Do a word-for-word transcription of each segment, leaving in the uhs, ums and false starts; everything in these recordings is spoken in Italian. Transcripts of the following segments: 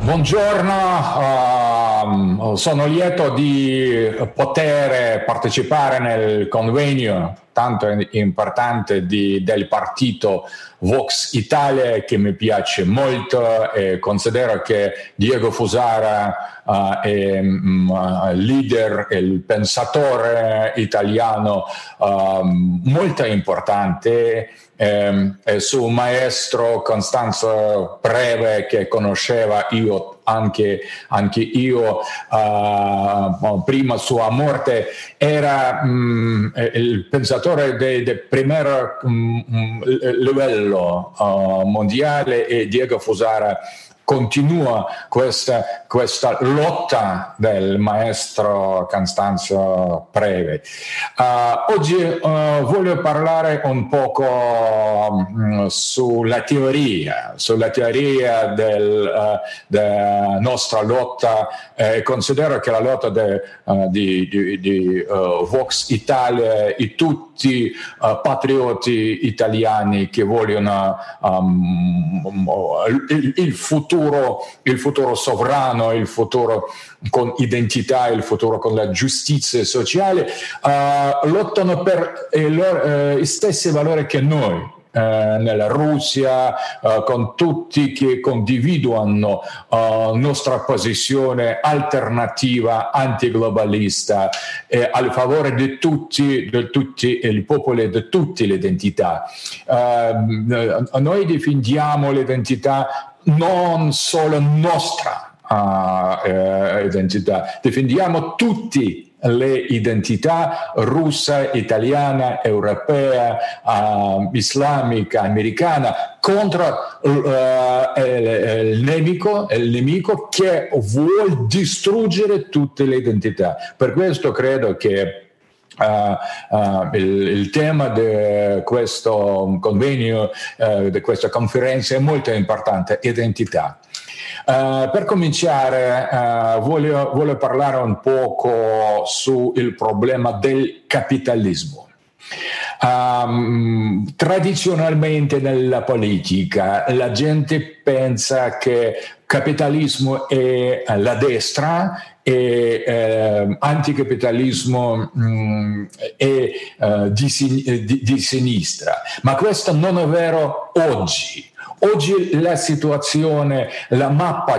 Buongiorno, uh, sono lieto di poter partecipare nel convegno tanto importante di, del partito Vox Italia, che mi piace molto, e considero che Diego Fusara uh, è um, leader, il pensatore italiano uh, molto importante. Eh, è suo maestro Costanzo Preve, che conosceva io anche, anche io uh, prima sua morte, era um, il pensatore del primo um, livello uh, mondiale, e Diego Fusara continua questa, questa lotta del maestro Costanzo Preve. Uh, oggi uh, voglio parlare un poco um, sulla teoria, sulla teoria del, uh, della nostra lotta. Eh, considero che la lotta de, uh, di, di, di uh, Vox Italia e tutti uh, patrioti italiani che vogliono um, il, il futuro il futuro sovrano, il futuro con identità, il futuro con la giustizia sociale, uh, lottano per i loro, uh, gli stessi valori che noi. Uh, nella Russia, uh, con tutti che condividono la uh, nostra posizione alternativa, antiglobalista, e al favore di tutti, di tutti il popolo e di tutte le identità. Uh, noi difendiamo l'identità non solo nostra uh, uh, identità, difendiamo tutti le identità russa, italiana, europea, uh, islamica, americana, contro uh, il, il, nemico, il nemico che vuole distruggere tutte le identità. Per questo credo che Uh, uh, il, il tema di questo convegno, uh, di questa conferenza è molto importante: identità. Uh, per cominciare uh, voglio, voglio parlare un poco sul problema del capitalismo. Um, tradizionalmente nella politica la gente pensa che capitalismo è la destra e eh, anticapitalismo mh, è uh, di, di, di sinistra, ma questo non è vero oggi. Oggi la situazione, la mappa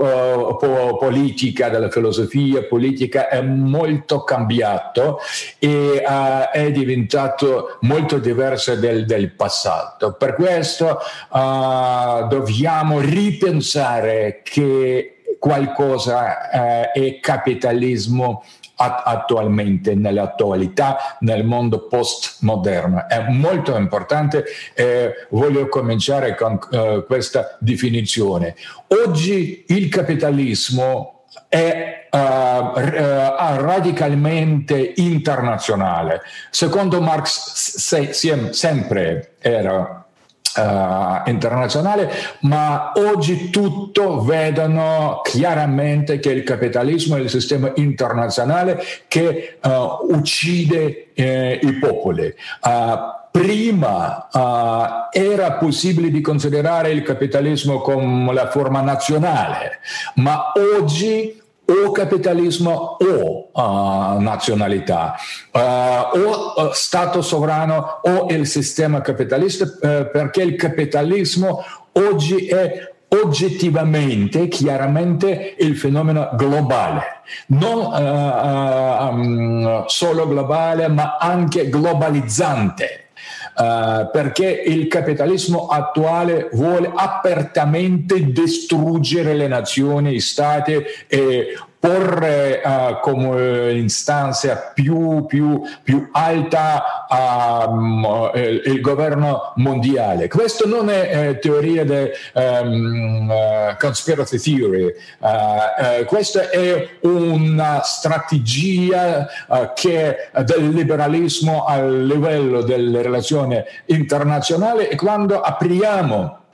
geopolitica della filosofia politica è molto cambiata e uh, è diventato molto diversa del, del passato. Per questo uh, dobbiamo ripensare che qualcosa uh, è capitalismo attualmente, nell'attualità, nel mondo postmoderno. È molto importante e voglio cominciare con uh, questa definizione. Oggi il capitalismo è uh, uh, radicalmente internazionale. Secondo Marx se, se, sempre era Uh, internazionale, ma oggi tutto vedono chiaramente che il capitalismo è il sistema internazionale che uh, uccide eh, i popoli. Uh, Prima uh, era possibile di considerare il capitalismo come la forma nazionale, ma oggi o capitalismo o uh, nazionalità, uh, o uh, Stato sovrano o il sistema capitalista, uh, perché il capitalismo oggi è oggettivamente, chiaramente il fenomeno globale, non uh, um, solo globale ma anche globalizzante. Uh, perché il capitalismo attuale vuole apertamente distruggere le nazioni, gli stati e porre uh, come istanza più, più, più alta um, il, il governo mondiale. Questo non è eh, teoria di um, uh, conspiracy theory, uh, uh, questa è una strategia uh, che del liberalismo al livello delle relazioni internazionali, e quando apriamo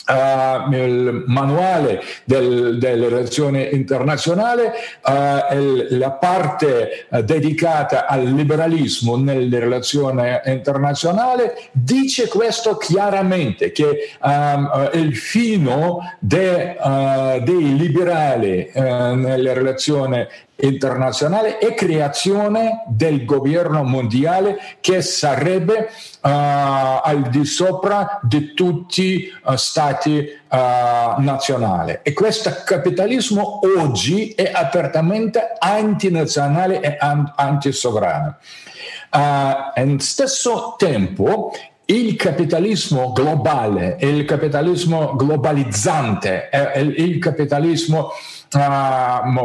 Uh, il manuale del, delle relazioni internazionali, uh, il, la parte uh, dedicata al liberalismo nelle relazioni internazionali dice questo chiaramente, che um, uh, il fino de, uh, dei liberali uh, nelle relazioni internazionale e creazione del governo mondiale che sarebbe uh, al di sopra di tutti uh, stati uh, nazionali. E questo capitalismo oggi è apertamente antinazionale e an- antisovrano. Uh, allo stesso tempo il capitalismo globale, il capitalismo globalizzante, il, il capitalismo uh,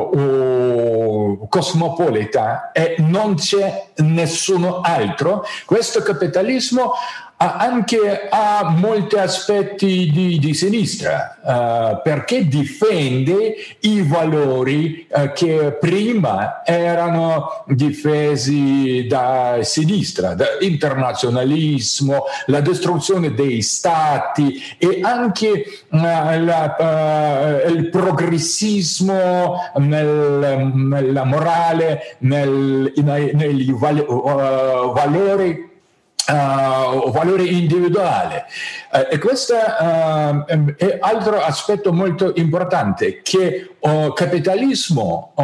uh, cosmopolita, e non c'è nessuno altro. Questo capitalismo ha anche ha molti aspetti di, di sinistra, uh, perché difende i valori uh, che prima erano difesi da sinistra, da internazionalismo, la distruzione dei stati e anche uh, la, uh, il progressismo nel, nella morale, nel, negli val, uh, valori Uh, valore individuale. Uh, e questo uh, è altro aspetto molto importante, che il capitalismo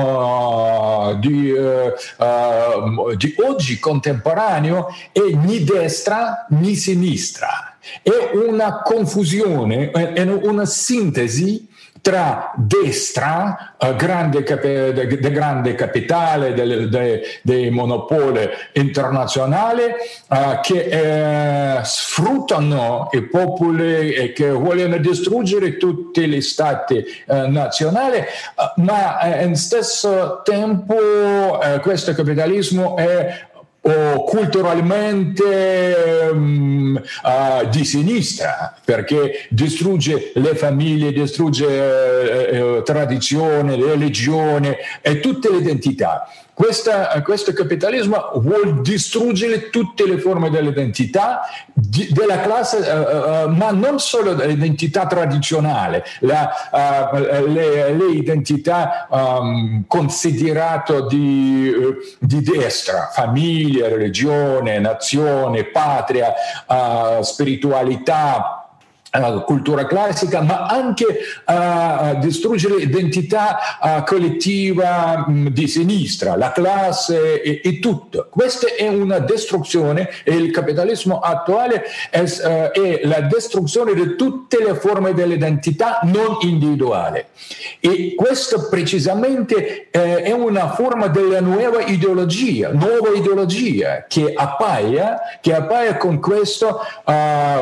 uh, di, uh, uh, di oggi contemporaneo è né destra né sinistra, è una confusione, è una sintesi tra destra, uh, grande, cap- de, de grande capitale, dei de, de monopoli internazionali uh, che eh, sfruttano i popoli e che vogliono distruggere tutti gli stati uh, nazionali, uh, ma eh, allo stesso tempo uh, questo capitalismo è o culturalmente um, uh, di sinistra, perché distrugge le famiglie, distrugge uh, uh, tradizione, religione e tutte le identità. Questa, questo capitalismo vuole distruggere tutte le forme dell'identità di, della classe, uh, uh, ma non solo l'identità tradizionale, la, uh, le, le identità um, considerate di, uh, di destra, famiglia, religione, nazione, patria, uh, spiritualità, Uh, cultura classica, ma anche uh, distruggere l'identità uh, collettiva mh, di sinistra, la classe e, e tutto. Questa è una distruzione, e il capitalismo attuale è, uh, è la distruzione di tutte le forme dell'identità non individuale. E questo precisamente eh, è una forma della nuova ideologia, nuova ideologia che appaia, che appaia con questo uh,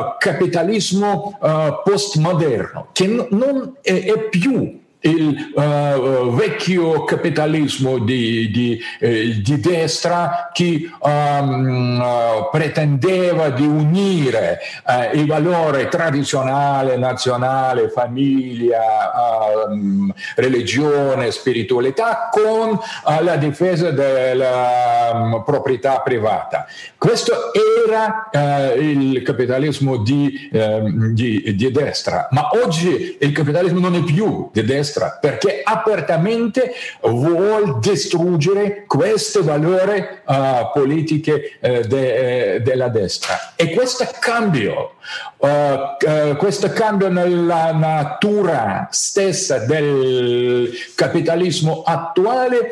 capitalismo Uh, postmoderno, che n- non è, è più il uh, vecchio capitalismo di, di, eh, di destra che um, uh, pretendeva di unire uh, i valori tradizionali, nazionale, famiglia, uh, religione, spiritualità con uh, la difesa della um, proprietà privata. Questo era uh, il capitalismo di, um, di, di destra, ma oggi il capitalismo non è più di destra, perché apertamente vuole distruggere questi valori uh, politiche uh, de, uh, della destra. E questo cambio, uh, uh, questo cambio nella natura stessa del capitalismo attuale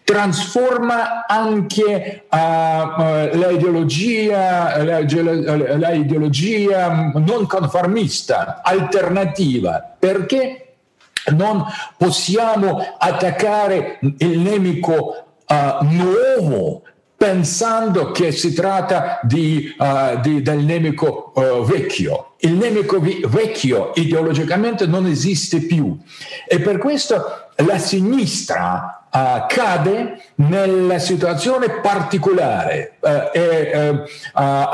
trasforma anche uh, uh, l'ideologia, la, la, la ideologia non conformista, alternativa, perché non possiamo attaccare il nemico uh, nuovo pensando che si tratta di, uh, di, del nemico uh, vecchio. Il nemico vi- vecchio ideologicamente non esiste più, e per questo la sinistra Uh, cade nella situazione particolare uh, e uh, uh,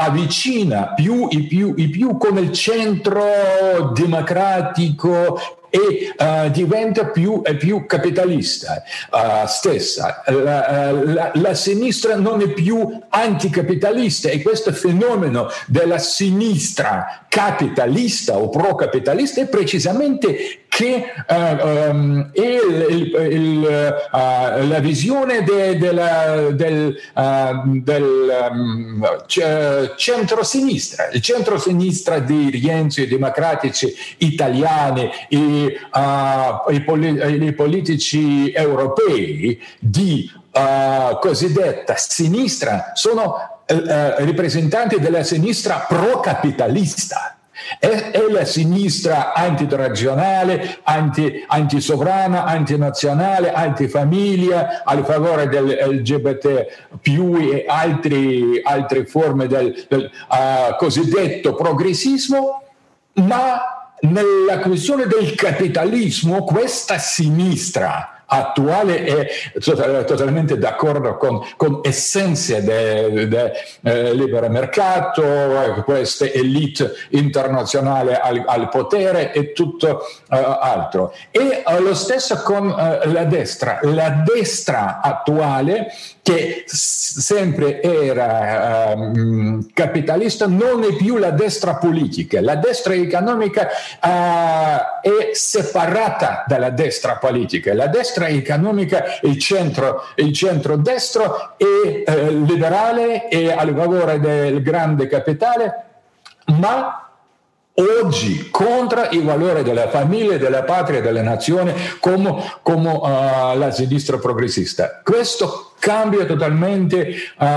avvicina più i, più i più con il centro democratico e uh, diventa più e più capitalista uh, stessa. La, la, la sinistra non è più anticapitalista, e questo fenomeno della sinistra capitalista o pro-capitalista è precisamente che uh, um, è il, il, il, uh, la visione de, de la, del, uh, del um, c- centro-sinistra, il centro-sinistra di Rienzi e democratici italiani e uh, i, poli- i politici europei di uh, cosiddetta sinistra sono uh, rappresentanti della sinistra pro-capitalista. È, è la sinistra antitradizionale, anti, antisovrana, antinazionale, antifamiglia, a favore del L G B T più e altri, altre forme del, del uh, cosiddetto progressismo, ma nella questione del capitalismo questa sinistra attuale è totalmente d'accordo con, con essenze del de, eh, libero mercato, eh, queste elite internazionali al, al potere e tutto eh, altro. E eh, lo stesso con eh, la destra. La destra attuale, che s- sempre era eh, capitalista, non è più la destra politica. La destra economica eh, è separata dalla destra politica. La destra economica, il centro, il centro-destro è eh, liberale e a favore del grande capitale, ma oggi contro i valori della famiglia, della patria, della nazione, come, come uh, la sinistra progressista. Questo cambia totalmente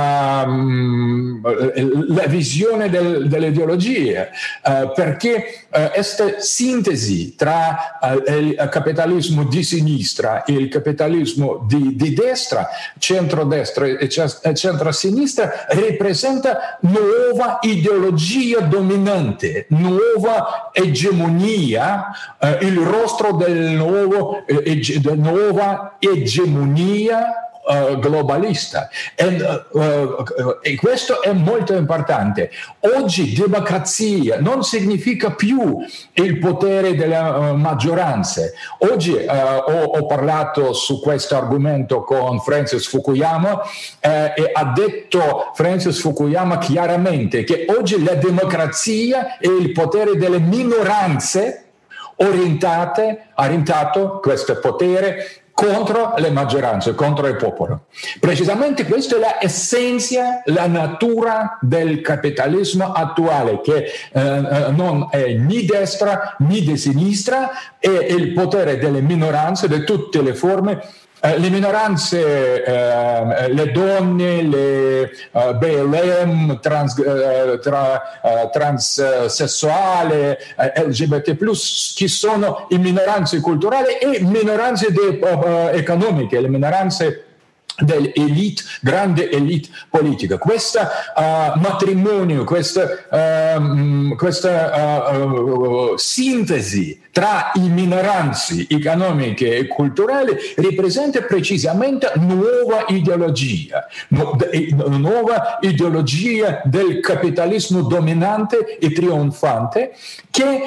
um, la visione del, delle ideologie, uh, perché uh, questa sintesi tra uh, il capitalismo di sinistra e il capitalismo di, di destra, centro-destra e centro-sinistra, rappresenta nuova ideologia dominante, nuova egemonia, uh, il rostro del nuovo, uh, ege, della nuova egemonia Uh, globalista. E, uh, uh, e questo è molto importante. Oggi democrazia non significa più il potere delle uh, maggioranze. Oggi uh, ho, ho parlato su questo argomento con Francis Fukuyama uh, e ha detto Francis Fukuyama chiaramente che oggi la democrazia è il potere delle minoranze orientate, orientato questo potere contro le maggioranze, contro il popolo. Precisamente questa è la essenza, la natura del capitalismo attuale, che eh, non è né destra né di sinistra, è il potere delle minoranze, di tutte le forme. Uh, le minoranze, uh, le donne, le uh, B L M, trans, uh, tra, uh, transsessuali, uh, L G B T plus, che sono le minoranze culturali e minoranze de, uh, economiche, le minoranze dell'elite, grande elite politica. Questo uh, matrimonio, questa, uh, questa uh, uh, sintesi tra le minoranze economiche e culturali rappresenta precisamente nuova ideologia, nu- nuova ideologia del capitalismo dominante e trionfante che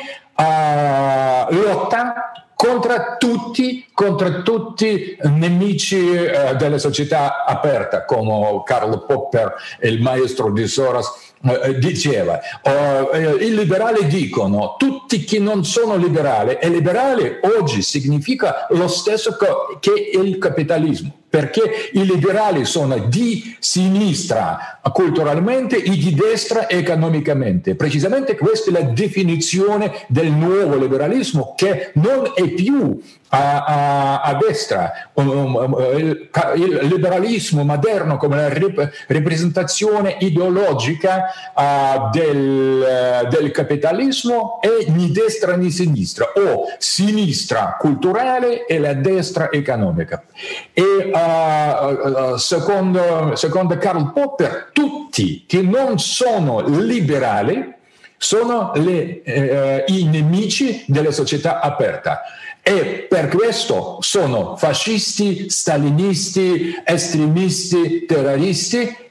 uh, lotta contro tutti, contro tutti i nemici eh, della società aperta, come Karl Popper, il maestro di Soros, eh, diceva. Uh, eh, I liberali dicono, tutti che non sono liberali, e liberale oggi significa lo stesso che il capitalismo, perché i liberali sono di sinistra culturalmente e di destra economicamente. Precisamente questa è la definizione del nuovo liberalismo, che non è più a, a, a destra. Il, il liberalismo moderno come la rip, rappresentazione ideologica uh, del, del capitalismo è né destra né sinistra, o sinistra culturale e la destra economica. E uh, uh, secondo, secondo Karl Popper, tutti che non sono liberali sono le, eh, i nemici della società aperta. E per questo sono fascisti, stalinisti, estremisti, terroristi,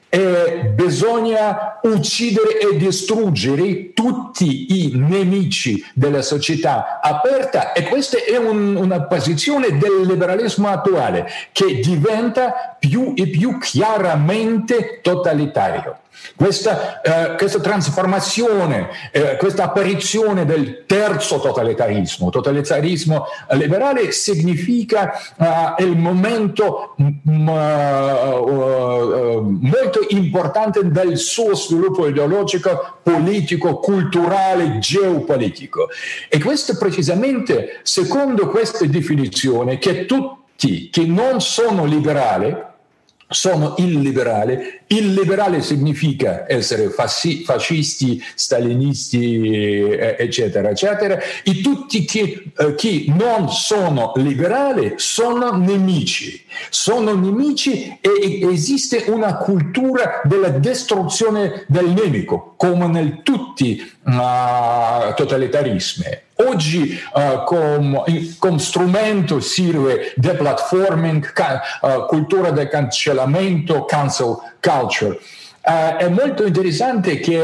e bisogna uccidere e distruggere tutti i nemici della società aperta, e questa è un, una posizione del liberalismo attuale che diventa più e più chiaramente totalitario. Questa, eh, questa trasformazione, eh, questa apparizione del terzo totalitarismo, totalitarismo liberale, significa uh, il momento m- uh, uh, molto importante del suo sviluppo ideologico, politico, culturale, geopolitico. E questo precisamente, secondo questa definizione, che tutti che non sono liberali sono illiberali. Illiberale significa essere fasci- fascisti, stalinisti, eccetera, eccetera. E tutti chi, eh, chi non sono liberali sono nemici. Sono nemici e esiste una cultura della distruzione del nemico, come in tutti i uh, totalitarismi. Oggi uh, come, come strumento serve deplatforming, ca- uh, cultura del cancellamento, cancel culture. Uh, è molto interessante che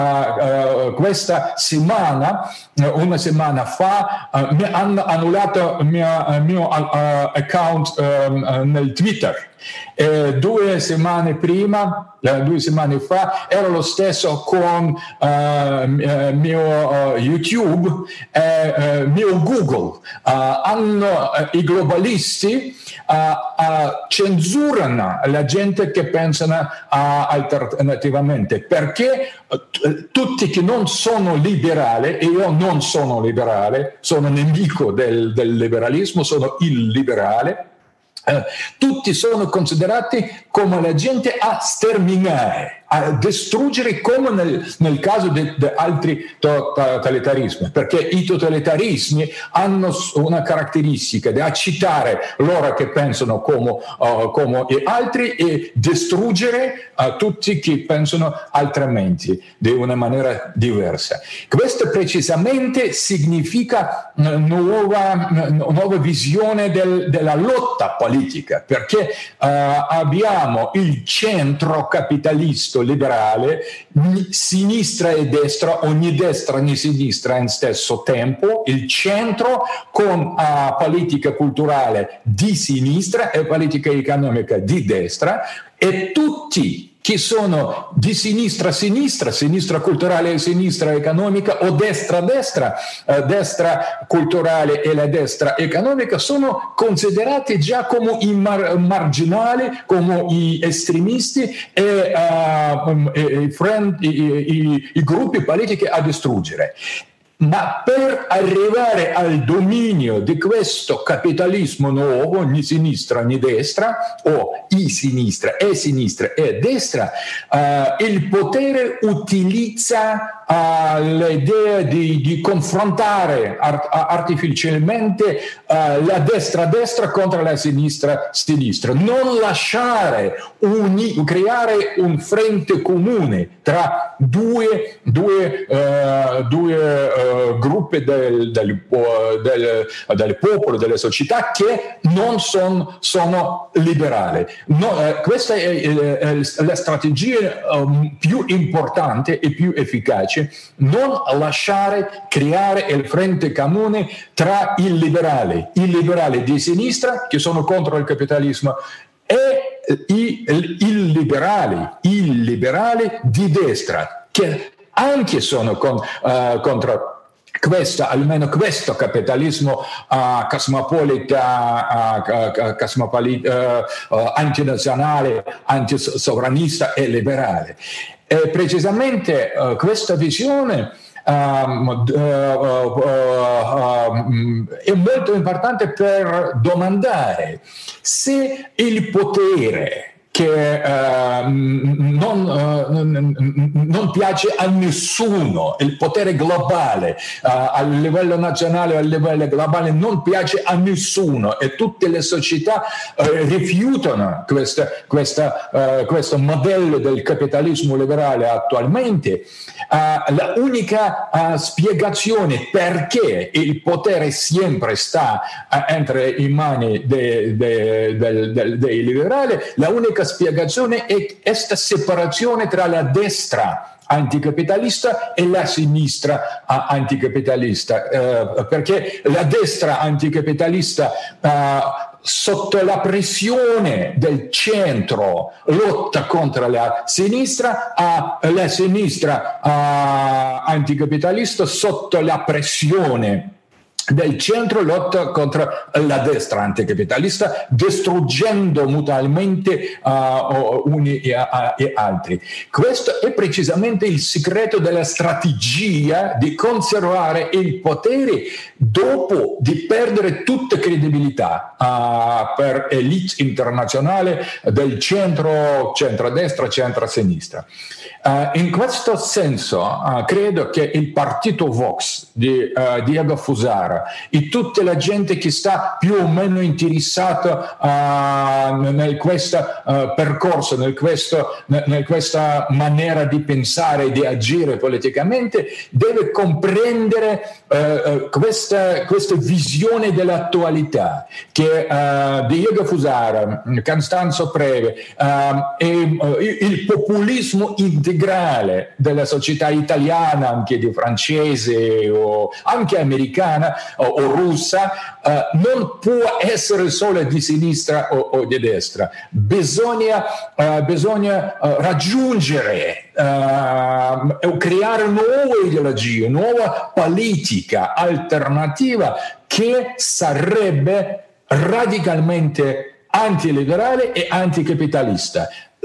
uh, uh, questa settimana, uh, una settimana fa, uh, mi hanno annullato il mio, uh, mio uh, account um, uh, nel Twitter. Eh, due settimane prima, eh, due settimane fa, era lo stesso con uh, mio uh, YouTube e uh, mio Google. Uh, hanno, uh, I globalisti uh, uh, censurano la gente che pensano uh, alternativamente, perché uh, tutti che non sono liberali, e io non sono liberale, sono nemico del, del liberalismo, sono illiberale. Uh, tutti sono considerati come la gente a sterminare, a distruggere, come nel, nel caso di altri totalitarismi, perché i totalitarismi hanno una caratteristica di accitare loro che pensano come, uh, come gli altri e distruggere uh, tutti che pensano altrimenti, di una maniera diversa. Questo precisamente significa una nuova, una nuova visione del, della lotta politica, perché uh, abbiamo il centro capitalista liberale, sinistra e destra, ogni destra e sinistra in stesso tempo, il centro con uh, politica culturale di sinistra e politica economica di destra, e tutti che sono di sinistra a sinistra, sinistra culturale e sinistra economica, o destra a destra, eh, destra culturale e la destra economica, sono considerati già come i mar- marginali, come gli estremisti e, uh, e, e friend, i, i, i gruppi politici a distruggere. Ma per arrivare al dominio di questo capitalismo nuovo, né sinistra né destra, o i sinistra e sinistra e destra, uh, il potere utilizza uh, l'idea di, di confrontare art- artificialmente uh, la destra destra contro la sinistra sinistra, non lasciare uni- creare un fronte comune tra due, due, uh, due uh, gruppi del, del, del, del popolo, delle società che non son, sono liberali. No, eh, questa è, è, è la strategia um, più importante e più efficace: non lasciare creare il fronte comune tra i liberali, i liberali di sinistra che sono contro il capitalismo e i illiberali, i liberali di destra che anche sono con, uh, contro questo, almeno questo capitalismo uh, cosmopolita, uh, uh, cosmopolita uh, uh, antinazionale, antisovranista e liberale. E precisamente uh, questa visione Um, uh, uh, uh, um, è molto importante per domandare se il potere che uh, non, uh, non piace a nessuno, il potere globale uh, a livello nazionale o a livello globale non piace a nessuno, e tutte le società uh, rifiutano questa, questa, uh, questo modello del capitalismo liberale attualmente. Uh, la unica uh, spiegazione perché il potere sempre sta uh, entre le mani dei de, de, de, de liberali, la unica spiegazione è questa separazione tra la destra anticapitalista e la sinistra uh, anticapitalista, uh, perché la destra anticapitalista uh, sotto la pressione del centro lotta contro la sinistra, uh, la sinistra uh, anticapitalista sotto la pressione del centro lotta contro la destra anticapitalista, distruggendo mutualmente uh, uni e, uh, e altri. Questo è precisamente il segreto della strategia di conservare il potere dopo di perdere tutta credibilità uh, per elite internazionale del centro, centrodestra, centro-sinistra. Uh, in questo senso uh, credo che il partito Vox di uh, Diego Fusara e tutta la gente che sta più o meno interessata uh, nel questo uh, percorso, nel questo, nel questa maniera di pensare e di agire politicamente, deve comprendere uh, uh, questa, questa visione dell'attualità che uh, Diego Fusara, Costanzo Preve uh, e uh, il populismo integrale della società italiana, anche di francese o anche americana o, o russa, uh, non può essere solo di sinistra o, o di destra. Bisogna, uh, bisogna uh, raggiungere uh, e creare nuove ideologie, nuova politica alternativa che sarebbe radicalmente antiliberale e anticapitalista,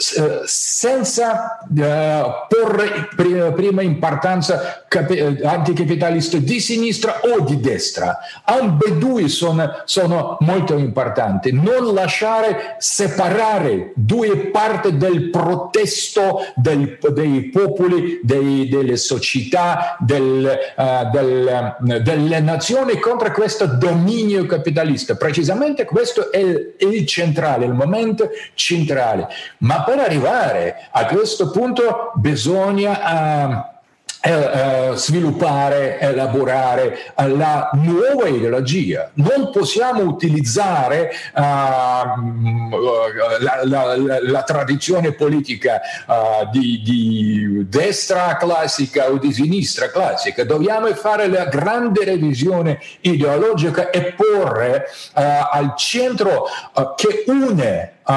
senza uh, porre prima, prima importanza capi- anticapitalista di sinistra o di destra. Ambedue sono, sono molto importanti. Non lasciare separare due parti del protesto del, dei popoli, dei, delle società, del, uh, del, uh, delle nazioni contro questo dominio capitalista. Precisamente questo è il, il centrale, il momento centrale. Ma per arrivare a questo punto bisogna uh, uh, sviluppare, elaborare uh, la nuova ideologia. Non possiamo utilizzare uh, la, la, la, la tradizione politica uh, di, di destra classica o di sinistra classica. Dobbiamo fare la grande revisione ideologica e porre uh, al centro uh, che une uh,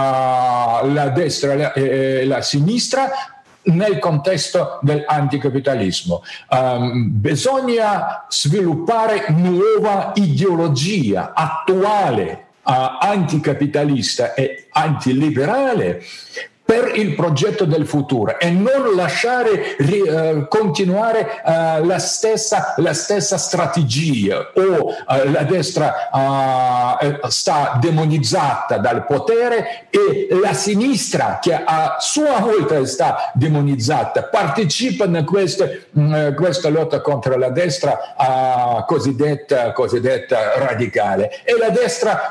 la destra e la, la sinistra nel contesto dell'anticapitalismo. Um, bisogna sviluppare nuova ideologia attuale, uh, anticapitalista e antiliberale per il progetto del futuro e non lasciare uh, continuare uh, la, stessa, la stessa strategia o uh, la destra uh, sta demonizzata dal potere e la sinistra che a sua volta sta demonizzata partecipa in queste, uh, questa lotta contro la destra uh, cosiddetta, cosiddetta radicale e la destra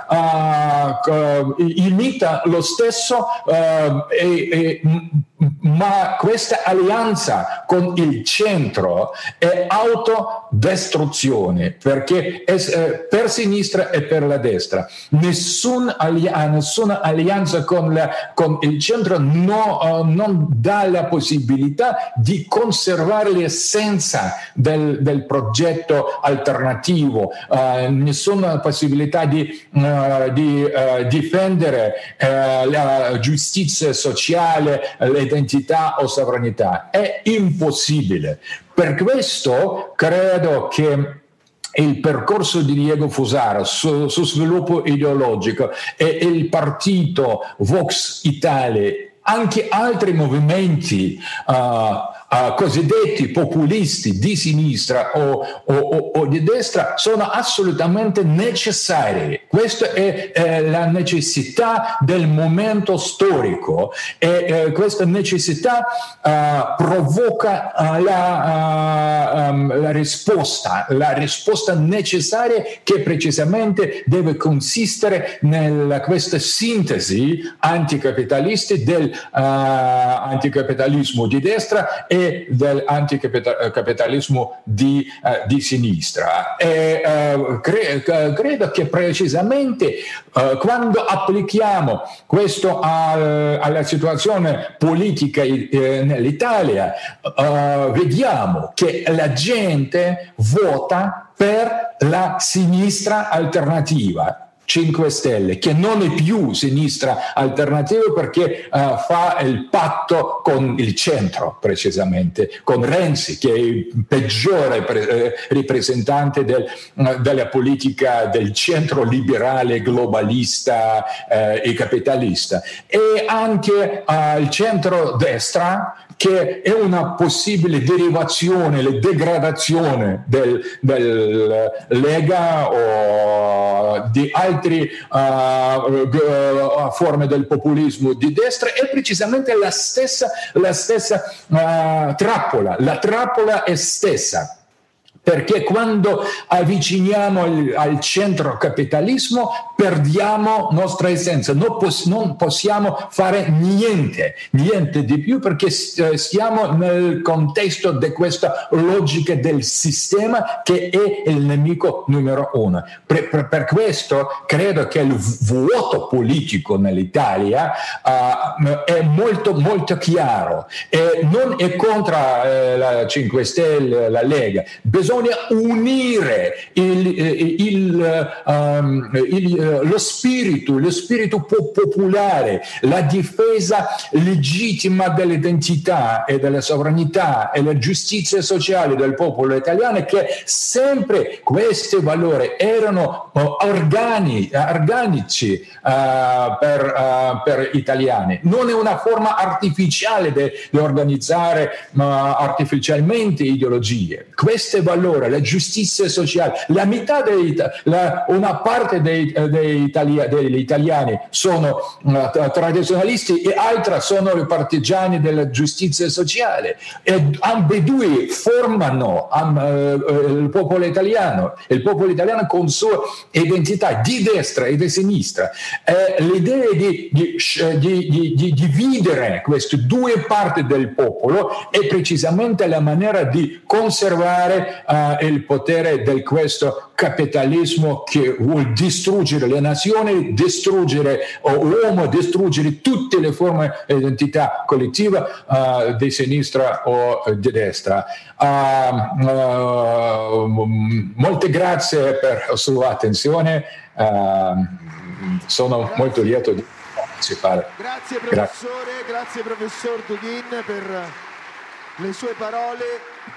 uh, imita lo stesso uh, e E, e, ma questa alleanza con il centro è autodistruzione perché è, eh, per sinistra e per la destra nessun alli- nessuna alleanza con, la, con il centro no, uh, non dà la possibilità di conservare l'essenza del, del progetto alternativo, uh, nessuna possibilità di, uh, di uh, difendere uh, la giustizia sociale, l'identità o sovranità. È impossibile. Per questo credo che il percorso di Diego Fusara su, su sviluppo ideologico e il partito Vox Italia, anche altri movimenti uh, Uh, cosiddetti populisti di sinistra o, o, o, o di destra sono assolutamente necessari. Questa è eh, la necessità del momento storico e eh, questa necessità uh, provoca uh, la, uh, um, la risposta, la risposta necessaria che precisamente deve consistere in questa sintesi anticapitalista del uh, anticapitalismo di destra e e dell'anticapitalismo di, uh, di sinistra. E uh, cre- credo che precisamente uh, quando applichiamo questo al, alla situazione politica eh, nell'Italia, uh, vediamo che la gente vota per la sinistra alternativa, cinque Stelle, che non è più sinistra alternativa perché uh, fa il patto con il centro, precisamente, con Renzi, che è il peggiore pre- eh, rappresentante del, uh, della politica del centro liberale, globalista eh, e capitalista. E anche uh, il centro-destra, che è una possibile derivazione, la degradazione del, del Lega o di altre uh, forme del populismo di destra, è precisamente la stessa, la stessa uh, trappola, la trappola è stessa. Perché quando avviciniamo al, al centro-capitalismo perdiamo nostra essenza, non, pos- non possiamo fare niente, niente di più, perché stiamo nel contesto di questa logica del sistema che è il nemico numero uno. Per, per, per questo credo che il vuoto politico nell'Italia uh, è molto molto chiaro e non è contro uh, la cinque Stelle, la Lega. Bisogna unire il, il, um, il, lo spirito, lo spirito popolare, la difesa legittima dell'identità e della sovranità e la giustizia sociale del popolo italiano, che sempre questi valori erano uh, organi, organici uh, per, uh, per italiani. Non è una forma artificiale di organizzare uh, artificialmente ideologie. Questi valori, la giustizia sociale, la metà dei, la, una parte dei, dei italia, degli italiani sono uh, tradizionalisti e altra sono i partigiani della giustizia sociale, e ambedue formano um, uh, il popolo italiano, il popolo italiano con sua identità di destra e di sinistra. Eh, l'idea di, di, di, di, di dividere queste due parti del popolo è precisamente la maniera di conservare uh, il potere di questo capitalismo che vuol distruggere le nazioni, distruggere l'uomo, distruggere tutte le forme di identità collettiva uh, di sinistra o di destra. Uh, uh, molte grazie per la sua attenzione, uh, sono grazie. Molto lieto di partecipare. Grazie professore, grazie, grazie professor Dughin per le sue parole.